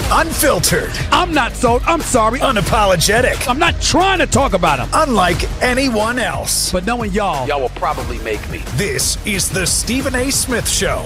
Unfiltered. I'm not sold. I'm sorry. Unapologetic. I'm not trying to talk about him. Unlike anyone else. But knowing y'all will probably make me. This is the Stephen A. Smith Show.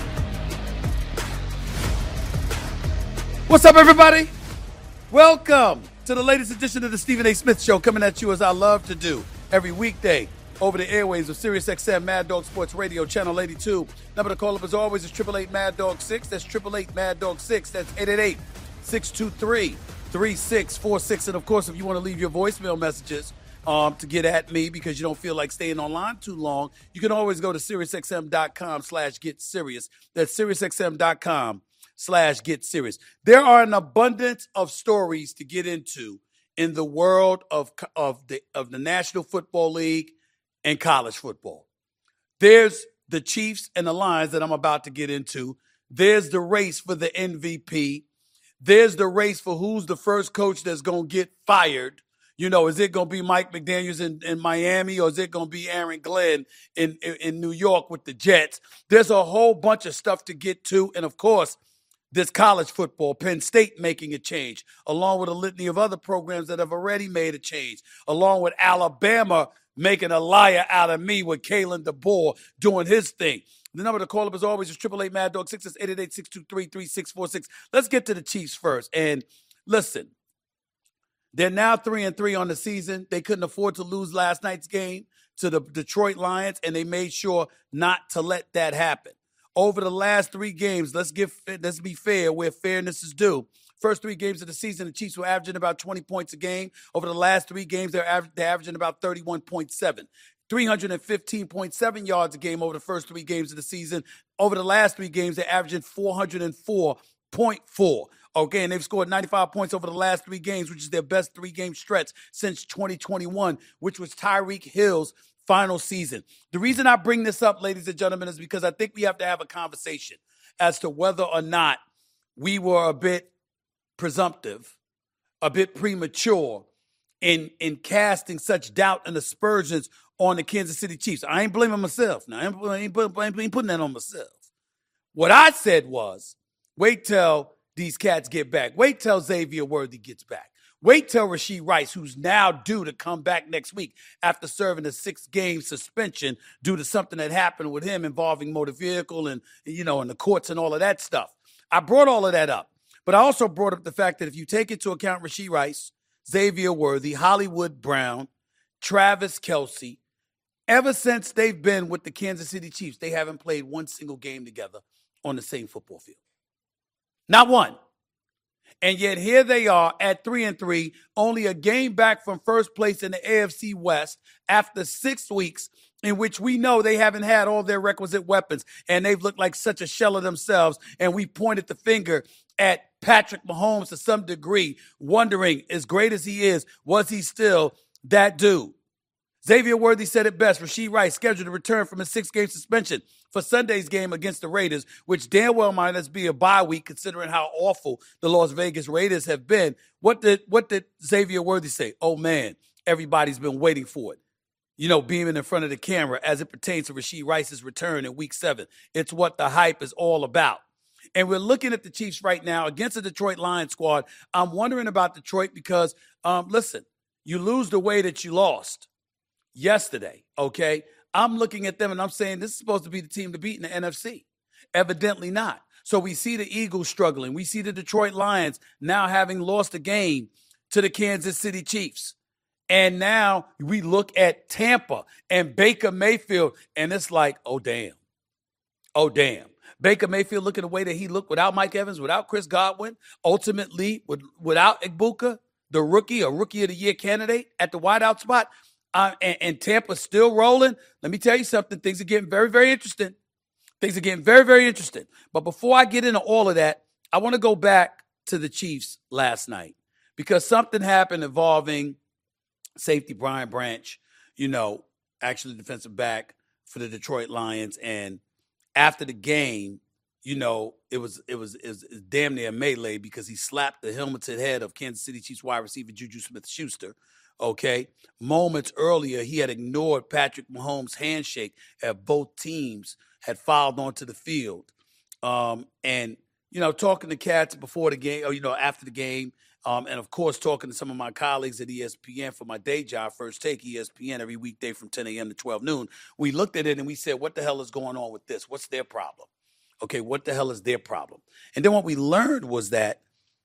What's up, everybody? Welcome to the latest edition of the Stephen A. Smith Show, coming at you as I love to do every weekday over the airwaves of SiriusXM Mad Dog Sports Radio, Channel 82. Number to call up as always is 888 Mad Dog 6. That's 888 Mad Dog 6. That's 888-623-3646. And of course, if you want to leave your voicemail messages to get at me because you don't feel like staying online too long, you can always go to SiriusXM.com/GetSerious. That's SiriusXM.com/GetSerious. There are an abundance of stories to get into in the world of the National Football League and college football. There's the Chiefs and the Lions that I'm about to get into. There's the race for the MVP. There's the race for who's the first coach that's going to get fired. You know, is it going to be Mike McDaniels in Miami, or is it going to be Aaron Glenn in New York with the Jets? There's a whole bunch of stuff to get to. And, of course, this college football, Penn State making a change, along with a litany of other programs that have already made a change, along with Alabama making a liar out of me with Kalen DeBoer doing his thing. The number to call up as always is 888 Mad Dog 6. That's 888-623-3646. Let's get to the Chiefs first. And listen, they're now 3-3 on the season. They couldn't afford to lose last night's game to the Detroit Lions, and they made sure not to let that happen. Over the last 3 games, let's be fair where fairness is due. First 3 games of the season, the Chiefs were averaging about 20 points a game. Over the last 3 games, they're averaging about 31.7. 315.7 yards a game over the first 3 games of the season. Over the last 3 games, they're averaging 404.4. Okay, and they've scored 95 points over the last 3 games, which is their best 3-game stretch since 2021, which was Tyreek Hill's final season. The reason I bring this up, ladies and gentlemen, is because I think we have to have a conversation as to whether or not we were a bit presumptive, a bit premature in casting such doubt and aspersions on the Kansas City Chiefs. I ain't blaming myself. Now, I ain't putting that on myself. What I said was, wait till these cats get back. Wait till Xavier Worthy gets back. Wait till Rashee Rice, who's now due to come back next week after serving a 6-game suspension due to something that happened with him involving motor vehicle and, and the courts and all of that stuff. I brought all of that up. But I also brought up the fact that if you take into account Rashee Rice, Xavier Worthy, Hollywood Brown, Travis Kelce, ever since they've been with the Kansas City Chiefs, they haven't played one single game together on the same football field. Not one. And yet here they are at 3-3, only a game back from first place in the AFC West after 6 weeks in which we know they haven't had all their requisite weapons and they've looked like such a shell of themselves. And we pointed the finger at Patrick Mahomes to some degree, wondering, as great as he is, was he still that dude? Xavier Worthy said it best. Rashee Rice scheduled to return from a 6-game suspension for Sunday's game against the Raiders, which damn well might as be a bye week considering how awful the Las Vegas Raiders have been. What did Xavier Worthy say? Oh, man, everybody's been waiting for it. Beaming in front of the camera as it pertains to Rashee Rice's return in Week 7. It's what the hype is all about. And we're looking at the Chiefs right now against the Detroit Lions squad. I'm wondering about Detroit because, listen, you lose the way that you lost yesterday, okay? I'm looking at them and I'm saying this is supposed to be the team to beat in the NFC. Evidently not. So we see the Eagles struggling. We see the Detroit Lions now having lost a game to the Kansas City Chiefs. And now we look at Tampa and Baker Mayfield, and it's like, oh, damn. Oh, damn. Baker Mayfield looking the way that he looked without Mike Evans, without Chris Godwin, ultimately without Ibuka, the rookie of the year candidate at the wideout spot. And Tampa's still rolling. Let me tell you something. Things are getting very, very interesting. Things are getting very, very interesting. But before I get into all of that, I want to go back to the Chiefs last night because something happened involving safety Brian Branch, actually defensive back for the Detroit Lions. And after the game, it was damn near a melee because he slapped the helmeted head of Kansas City Chiefs wide receiver Juju Smith-Schuster. Okay. Moments earlier, he had ignored Patrick Mahomes' handshake as both teams had filed onto the field. And talking to cats before the game, or, after the game, and, of course, talking to some of my colleagues at ESPN for my day job, First Take ESPN, every weekday from 10 a.m. to 12 noon, we looked at it and we said, what the hell is going on with this? What's their problem? Okay, what the hell is their problem? And then what we learned was that,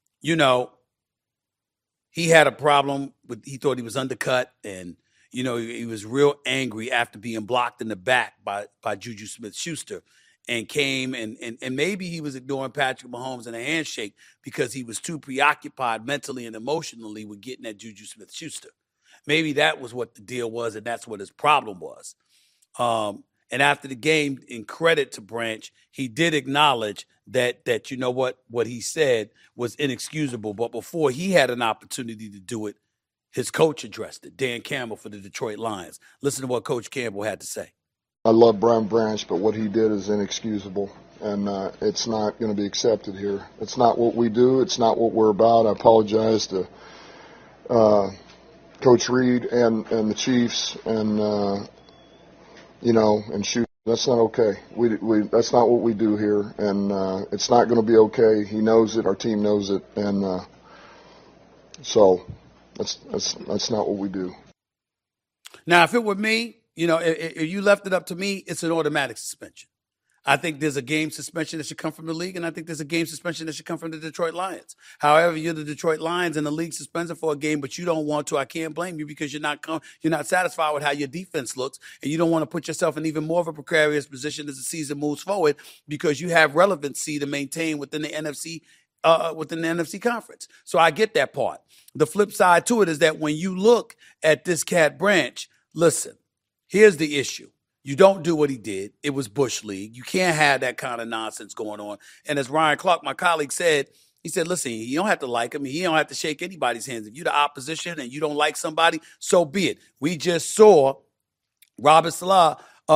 he had a problem he thought he was undercut, and, he was real angry after being blocked in the back by Juju Smith-Schuster, and came and maybe he was ignoring Patrick Mahomes in a handshake because he was too preoccupied mentally and emotionally with getting at Juju Smith-Schuster. Maybe that was what the deal was, and that's what his problem was. And after the game, in credit to Branch, he did acknowledge that what he said was inexcusable. But before he had an opportunity to do it, his coach addressed it, Dan Campbell for the Detroit Lions. Listen to what Coach Campbell had to say. I love Brian Branch, but what he did is inexcusable, and it's not going to be accepted here. It's not what we do. It's not what we're about. I apologize to Coach Reed and the Chiefs and shoot. That's not okay. That's not what we do here, and it's not going to be okay. He knows it. Our team knows it, and so that's not what we do. Now, if it were me, if you left it up to me, it's an automatic suspension. I think there's a game suspension that should come from the league, and I think there's a game suspension that should come from the Detroit Lions. However, you're the Detroit Lions, and the league suspends it for a game, but you don't want to. I can't blame you because you're not satisfied with how your defense looks, and you don't want to put yourself in even more of a precarious position as the season moves forward because you have relevancy to maintain within the NFC conference. So I get that part. The flip side to it is that when you look at this cat Branch, listen. Here's the issue. You don't do what he did. It was Bush League. You can't have that kind of nonsense going on. And as Ryan Clark, my colleague, said, he said, listen, you don't have to like him. You don't have to shake anybody's hands. If you're the opposition and you don't like somebody, so be it. We just saw Robert Saleh,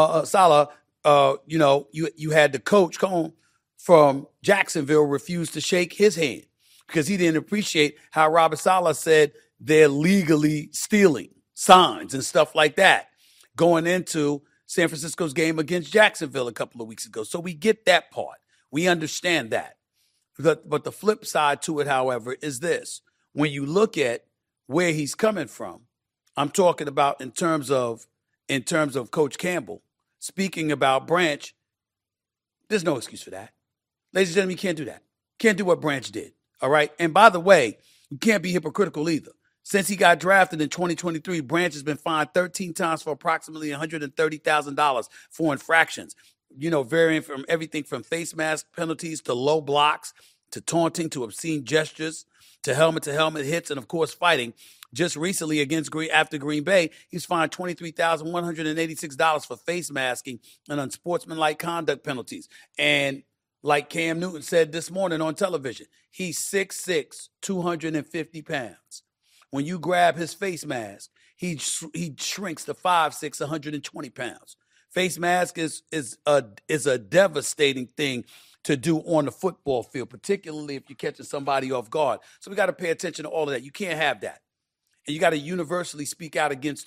you had the coach Cone from Jacksonville refuse to shake his hand because he didn't appreciate how Robert Saleh said they're legally stealing signs and stuff like that going into San Francisco's game against Jacksonville a couple of weeks ago. So we get that part. We understand that. But the flip side to it, however, is this. When you look at where he's coming from, I'm talking about in terms of Coach Campbell, speaking about Branch, there's no excuse for that. Ladies and gentlemen, you can't do that. Can't do what Branch did, all right? And by the way, you can't be hypocritical either. Since he got drafted in 2023, Branch has been fined 13 times for approximately $130,000 for infractions, varying from everything from face mask penalties to low blocks to taunting to obscene gestures to helmet-to-helmet hits and, of course, fighting. Just recently after Green Bay, he's fined $23,186 for face masking and unsportsmanlike conduct penalties. And like Cam Newton said this morning on television, he's 6'6", 250 pounds. When you grab his face mask, he shrinks to 5'6", 120 pounds. Face mask is a devastating thing to do on the football field, particularly if you're catching somebody off guard. So we got to pay attention to all of that. You can't have that, and you got to universally speak out against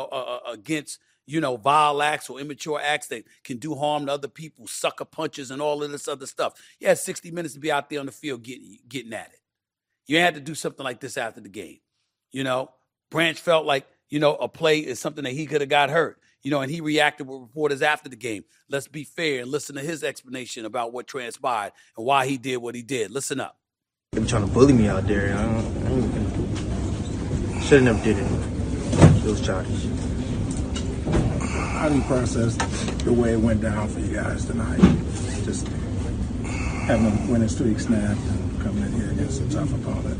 vile acts or immature acts that can do harm to other people, sucker punches, and all of this other stuff. You had 60 minutes to be out there on the field getting at it. You had to do something like this after the game. Branch felt like, a play is something that he could have got hurt, and he reacted with reporters after the game. Let's be fair and listen to his explanation about what transpired and why he did what he did. Listen up. They were trying to bully me out there. I should have never did it. It was childish. How do you process the way it went down for you guys tonight? Just having a winning streak snapped and coming in here against a tough opponent.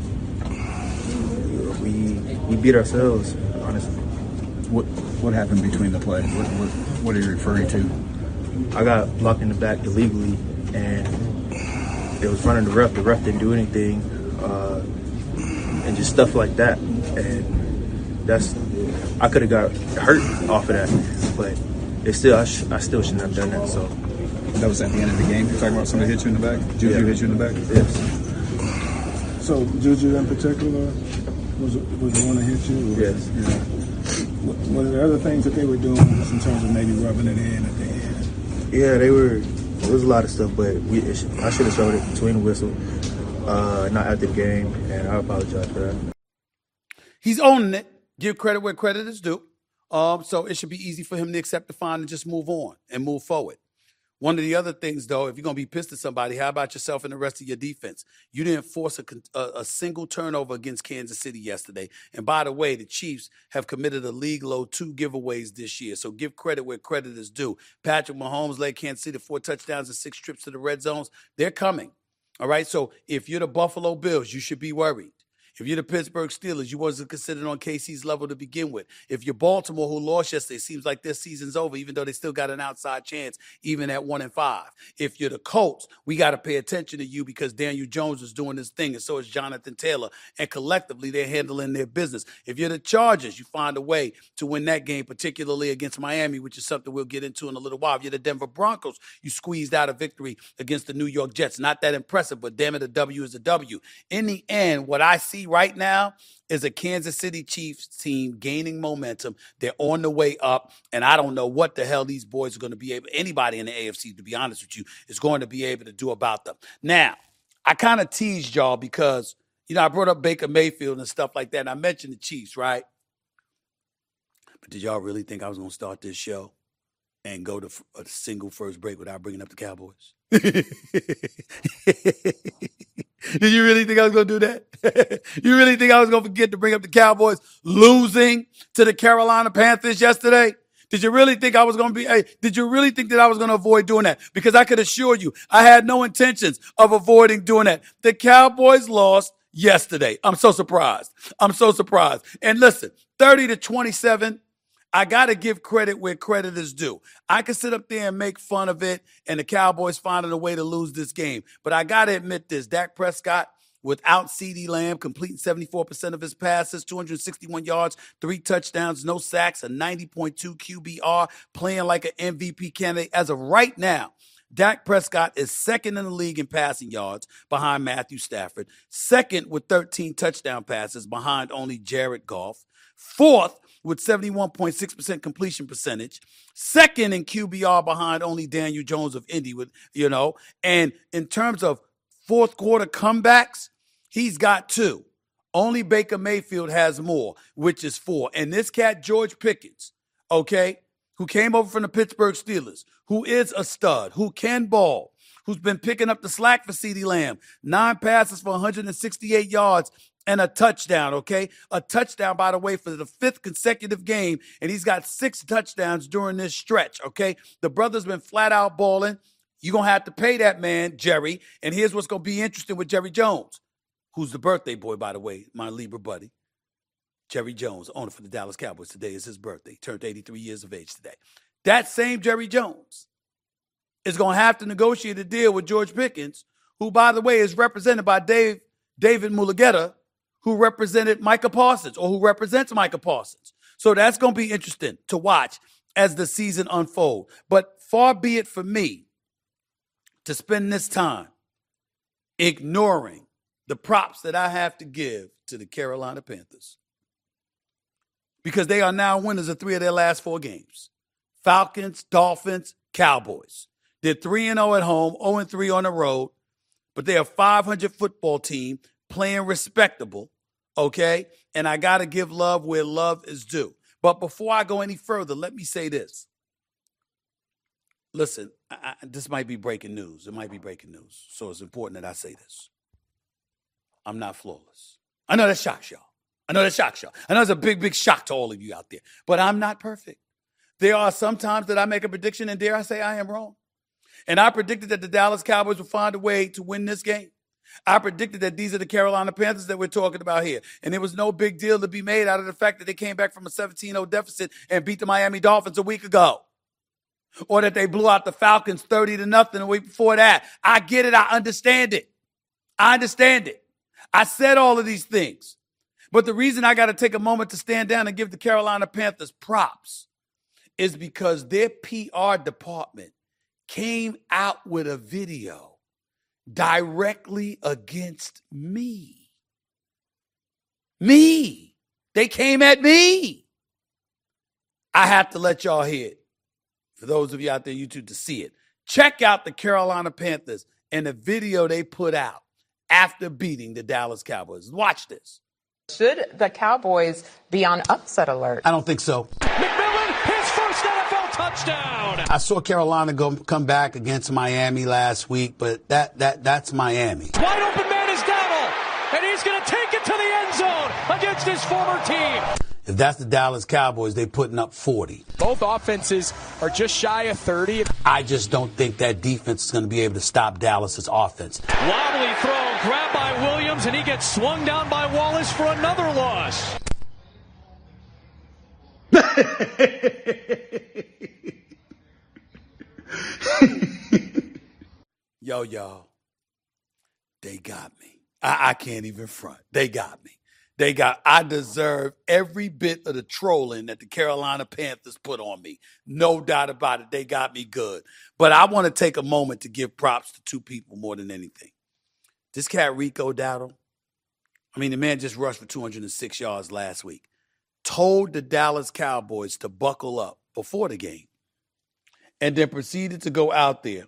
We beat ourselves, honestly. What happened between the plays? What are you referring to? I got blocked in the back illegally, and it was running the ref. The ref didn't do anything, and just stuff like that. And I could have got hurt off of that, but I still shouldn't have done that. So that was at the end of the game. You're talking about somebody hit you in the back. Juju hit you in the back. Yes. So Juju in particular was the one that hit you? Yes. Yeah. What are the other things that they were doing in terms of maybe rubbing it in at the end? Yeah, they were It was a lot of stuff, but I should have showed it between the whistle, not after the game, and I apologize for that. He's owning it. Give credit where credit is due. So it should be easy for him to accept the fine and just move on and move forward. One of the other things, though, if you're going to be pissed at somebody, how about yourself and the rest of your defense? You didn't force a single turnover against Kansas City yesterday. And by the way, the Chiefs have committed a league-low 2 giveaways this year. So give credit where credit is due. Patrick Mahomes led Kansas City 4 touchdowns and 6 trips to the red zones. They're coming. All right? So if you're the Buffalo Bills, you should be worried. If you're the Pittsburgh Steelers, you wasn't considered on KC's level to begin with. If you're Baltimore, who lost yesterday, seems like their season's over, even though they still got an outside chance, even at 1-5. If you're the Colts, we got to pay attention to you because Daniel Jones is doing his thing, and so is Jonathan Taylor. And collectively, they're handling their business. If you're the Chargers, you find a way to win that game, particularly against Miami, which is something we'll get into in a little while. If you're the Denver Broncos, you squeezed out a victory against the New York Jets. Not that impressive, but damn it, a W is a W. In the end, what I see right now is a Kansas City Chiefs team gaining momentum. They're on the way up, and I don't know what the hell these boys are going to be able, anybody in the AFC, to be honest with you, is going to be able to do about them. Now, I kind of teased y'all because, I brought up Baker Mayfield and stuff like that, and I mentioned the Chiefs, right? But did y'all really think I was going to start this show and go to a single first break without bringing up the Cowboys? Did you really think I was going to do that? You really think I was going to forget to bring up the Cowboys losing to the Carolina Panthers yesterday? Did you really think I was going to be, did you really think that I was going to avoid doing that? Because I could assure you, I had no intentions of avoiding doing that. The Cowboys lost yesterday. I'm so surprised. And listen, 30-27, I got to give credit where credit is due. I can sit up there and make fun of it and the Cowboys finding a way to lose this game. But I got to admit this, Dak Prescott, without CeeDee Lamb, completing 74% of his passes, 261 yards, 3 touchdowns, no sacks, a 90.2 QBR, playing like an MVP candidate. As of right now, Dak Prescott is second in the league in passing yards behind Matthew Stafford, second with 13 touchdown passes behind only Jared Goff, fourth with 71.6% completion percentage, second in QBR behind only Daniel Jones of Indy, and in terms of fourth quarter comebacks, he's got 2. Only Baker Mayfield has more, which is 4. And this cat, George Pickens, who came over from the Pittsburgh Steelers, who is a stud, who can ball, who's been picking up the slack for CeeDee Lamb, 9 passes for 168 yards, and a touchdown, A touchdown, by the way, for the 5th consecutive game, and he's got 6 touchdowns during this stretch, The brother's been flat out balling. You're going to have to pay that man, Jerry, and here's what's going to be interesting with Jerry Jones, who's the birthday boy, by the way, my Libra buddy. Jerry Jones, owner for the Dallas Cowboys. Today is his birthday. Turned 83 years of age today. That same Jerry Jones is going to have to negotiate a deal with George Pickens, who, by the way, is represented by David Mulugeta, who represented Micah Parsons, or who represents Micah Parsons. So that's going to be interesting to watch as the season unfolds. But far be it for me to spend this time ignoring the props that I have to give to the Carolina Panthers, because they are now winners of 3 of their last 4 games. Falcons, Dolphins, Cowboys. They're 3-0 at home, 0-3 on the road, but they're a 500 football team playing respectable, And I got to give love where love is due. But before I go any further, let me say this. Listen, this might be breaking news. It might be breaking news, so it's important that I say this. I'm not flawless. I know that shocks y'all. I know it's a big, big shock to all of you out there. But I'm not perfect. There are some times that I make a prediction, and dare I say I am wrong. And I predicted that the Dallas Cowboys would find a way to win this game. I predicted that these are the Carolina Panthers that we're talking about here. And there was no big deal to be made out of the fact that they came back from a 17-0 deficit and beat the Miami Dolphins a week ago. Or that they blew out the Falcons 30-0 a week before that. I get it. I understand it. I said all of these things. But the reason I got to take a moment to stand down and give the Carolina Panthers props is because their PR department came out with a video directly against me. They came at me. I have to let y'all hear it. For those of you out there on YouTube to see it. Check out the Carolina Panthers and the video they put out after beating the Dallas Cowboys. Watch this. Should the Cowboys be on upset alert? I don't think so. McMillan, his first NFL touchdown. I saw Carolina come back against Miami last week, but that's Miami. Wide open man is Dowdle, and he's going to take it to the end zone against his former team. If that's the Dallas Cowboys, they're putting up 40. Both offenses are just shy of 30. I just don't think that defense is going to be able to stop Dallas's offense. Wobbly throw, grabbed by Williams, and he gets swung down by Wallace for another loss. Yo, y'all, they got me. I can't even front. They got me. I deserve every bit of the trolling that the Carolina Panthers put on me. No doubt about it. They got me good. But I want to take a moment to give props to two people more than anything. This cat, Rico Dowdle, the man just rushed for 206 yards last week. Told the Dallas Cowboys to buckle up before the game. And then proceeded to go out there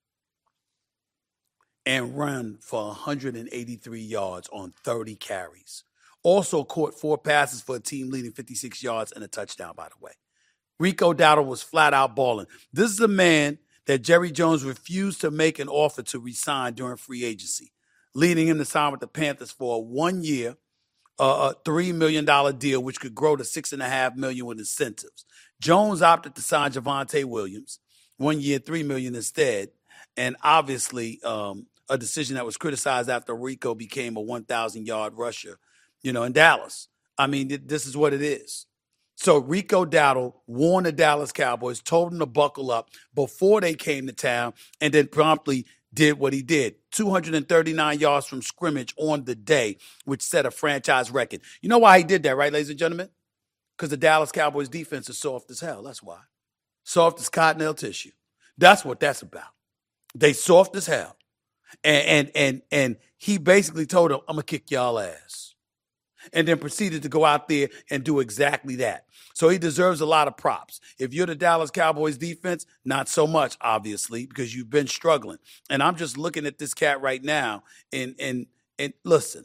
and run for 183 yards on 30 carries. Also caught 4 passes for a team-leading 56 yards and a touchdown, by the way. Rico Dowdle was flat out balling. This is a man that Jerry Jones refused to make an offer to re-sign during free agency, leading him to sign with the Panthers for a 1-year, $3 million deal, which could grow to $6.5 million with incentives. Jones opted to sign Javonte Williams, 1 year, $3 million instead, and obviously a decision that was criticized after Rico became a 1,000-yard rusher, in Dallas. This is what it is. So Rico Dowdle warned the Dallas Cowboys, told them to buckle up before they came to town, and then promptly did what he did. 239 yards from scrimmage on the day, which set a franchise record. You know why he did that, right, ladies and gentlemen? Because the Dallas Cowboys defense is soft as hell. That's why. Soft as cottonelle tissue. That's what that's about. They soft as hell. And he basically told them, I'm going to kick y'all ass. And then proceeded to go out there and do exactly that. So he deserves a lot of props. If you're the Dallas Cowboys defense, not so much, obviously, because you've been struggling. And I'm just looking at this cat right now and listen,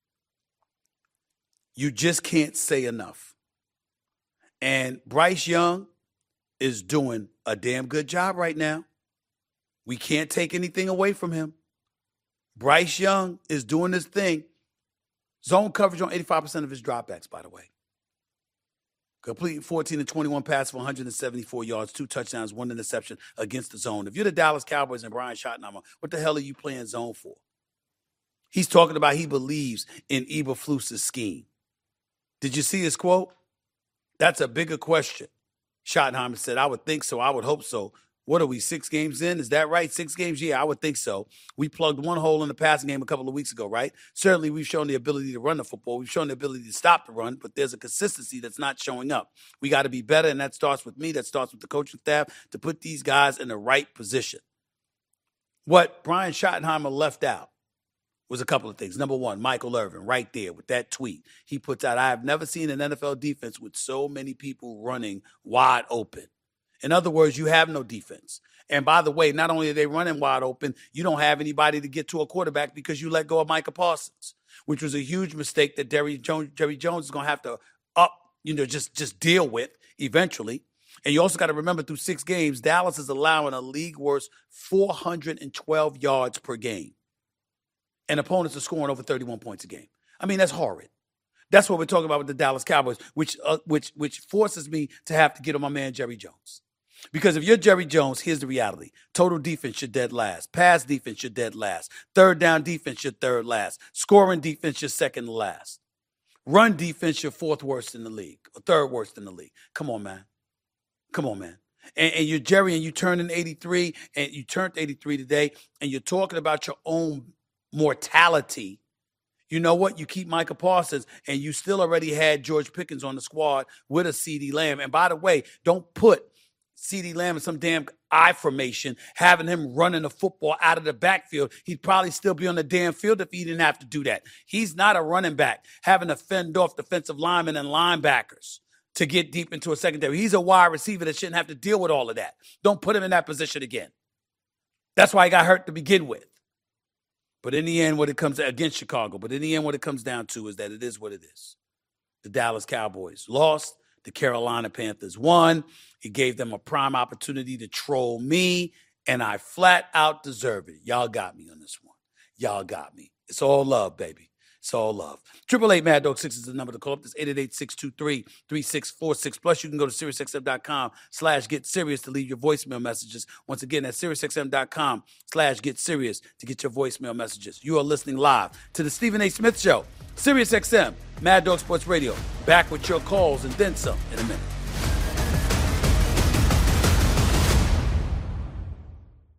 you just can't say enough. And Bryce Young is doing a damn good job right now. We can't take anything away from him. Bryce Young is doing his thing. Zone coverage on 85% of his dropbacks, by the way. Completing 14 and 21 passes for 174 yards, 2 touchdowns, 1 interception against the zone. If you're the Dallas Cowboys and Brian Schottenheimer, what the hell are you playing zone for? He's talking about he believes in Eberflus's scheme. Did you see his quote? That's a bigger question. Schottenheimer said, I would think so. I would hope so. What are we, 6 games in? Is that right? 6 games? Yeah, I would think so. We plugged one hole in the passing game a couple of weeks ago, right? Certainly, we've shown the ability to run the football. We've shown the ability to stop the run, but there's a consistency that's not showing up. We got to be better, and that starts with me. That starts with the coaching staff to put these guys in the right position. What Brian Schottenheimer left out was a couple of things. Number one, Michael Irvin, right there with that tweet. He puts out, I have never seen an NFL defense with so many people running wide open. In other words, you have no defense. And by the way, not only are they running wide open, you don't have anybody to get to a quarterback because you let go of Micah Parsons, which was a huge mistake that Jerry Jones is going to have to just deal with eventually. And you also got to remember through 6 games, Dallas is allowing a league worst 412 yards per game. And opponents are scoring over 31 points a game. That's horrid. That's what we're talking about with the Dallas Cowboys, which forces me to have to get on my man Jerry Jones. Because if you're Jerry Jones, here's the reality. Total defense, you're dead last. Pass defense, you're dead last. Third down defense, you're third last. Scoring defense, you're second to last. Run defense, you're 4th worst in the league, or 3rd worst in the league. Come on, man. And you're Jerry, and you turned in 83, and you turned 83 today, and you're talking about your own mortality. You know what? You keep Micah Parsons, and you still already had George Pickens on the squad with a CeeDee Lamb. And by the way, don't put CeeDee Lamb in some damn I formation, having him running the football out of the backfield. He'd probably still be on the damn field if he didn't have to do that. He's not a running back, having to fend off defensive linemen and linebackers to get deep into a secondary. He's a wide receiver that shouldn't have to deal with all of that. Don't put him in that position again. That's why he got hurt to begin with. But in the end, when it comes to, against Chicago, but in the end, what it comes down to is that it is what it is. The Dallas Cowboys lost. The Carolina Panthers won. It gave them a prime opportunity to troll me, and I flat out deserve it. Y'all got me on this one. Y'all got me. It's all love, baby. It's all love. 888 Mad Dog 6 is the number to call up. That's 888-623-3646. Plus, you can go to SiriusXM.com/GetSerious to leave your voicemail messages. Once again, that's SiriusXM.com/GetSerious to get your voicemail messages. You are listening live to the Stephen A. Smith Show. SiriusXM, Mad Dog Sports Radio. Back with your calls and then some in a minute.